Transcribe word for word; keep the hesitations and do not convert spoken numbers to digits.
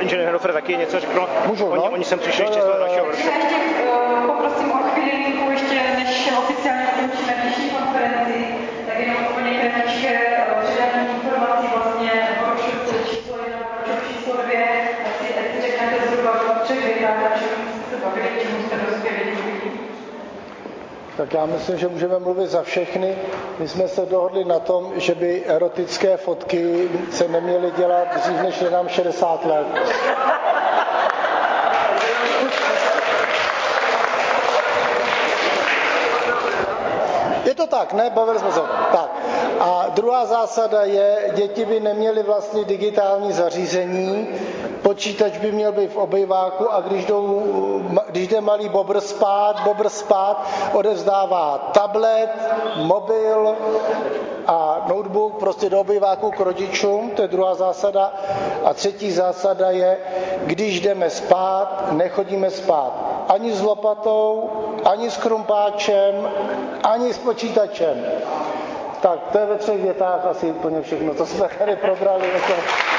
inženýr Hofer taky něco řekl. Můžu, oni, no? oni sem přišli ještě z toho dalšího workshopu. Já ještě uh, poprosím o chvíli linku, ještě než oficiálně ukončíme dnešní konferenci, tak jenom úplně kratičké předání informací vlastně workshop číslo jedna, workshop číslo dvě, ať si, ať si řeknete zhruba v třech větách, o čem jste se bavili, čemu jste dospěli. Tak já myslím, že můžeme mluvit za všechny. My jsme se dohodli na tom, že by erotické fotky se neměly dělat dřív, než je nám šedesát let. Je to tak, ne? Bavili jsme se. Tak. A druhá zásada je, děti by neměly vlastně digitální zařízení, počítač by měl být v obejváku a když, jdou, když jde malý bobr spát, bobr spát, odevzdává tablet, mobil a notebook prostě do obejváku k rodičům, to je druhá zásada. A třetí zásada je, když jdeme spát, nechodíme spát ani s lopatou, ani s krumpáčem, ani s počítačem. Tak, to je ve třech větách asi úplně všechno, co jsme tady probrali. Jako...